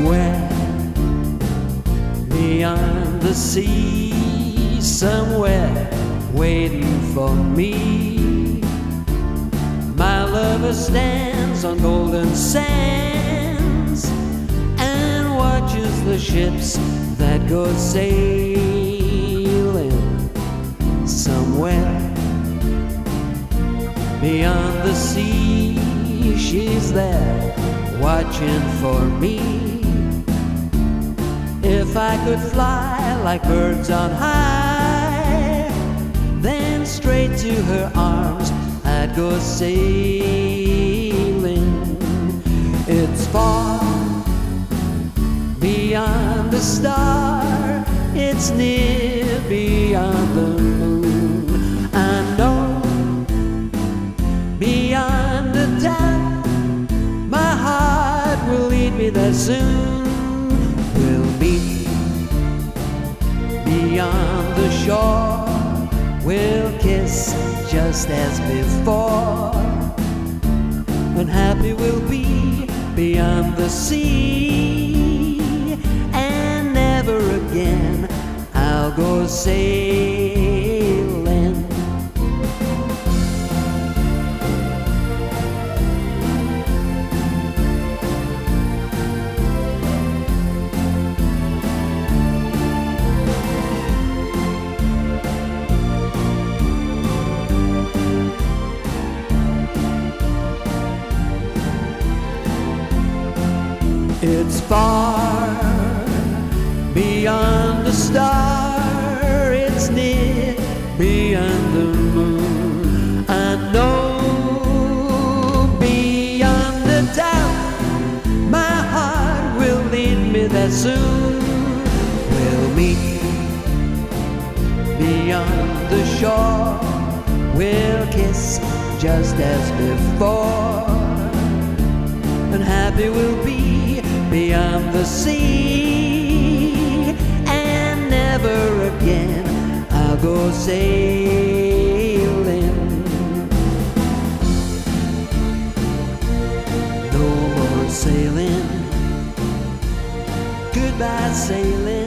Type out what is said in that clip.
somewhere beyond the sea, somewhere waiting for me. My lover stands on golden sands and watches the ships that go sailing. Somewhere beyond the sea, she's there watching for me. If I could fly like birds on high, then straight to her arms I'd go sailing. It's far beyond the star, it's near beyond the moon. I know beyond a doubt my heart will lead me there soon. We'll meet beyond the shore, we'll kiss just as before, and happy we'll be beyond the sea, and never again I'll go sailing. It's far beyond the star, it's near beyond the moon. I know beyond a doubt my heart will lead me there soon. We'll meet beyond the shore, we'll kiss just as before, and happy we'll be beyond the sea, and never again I'll go sailing. No more sailing, goodbye sailing.